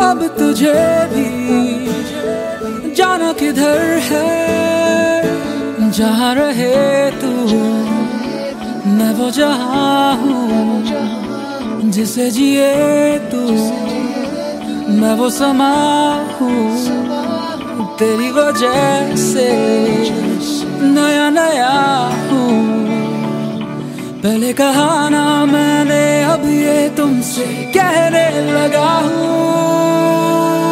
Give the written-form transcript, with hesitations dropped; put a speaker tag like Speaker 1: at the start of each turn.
Speaker 1: अब तुझे भी जाना किधर है, जहाँ रहे तू मैं वो जहाँ हूँ, जिसे जिए तू मैं वो समा हूँ। तेरी वजह से नया नया हूँ, पहले कहा ना मैंने अब ये तुमसे कहने लगा हूँ।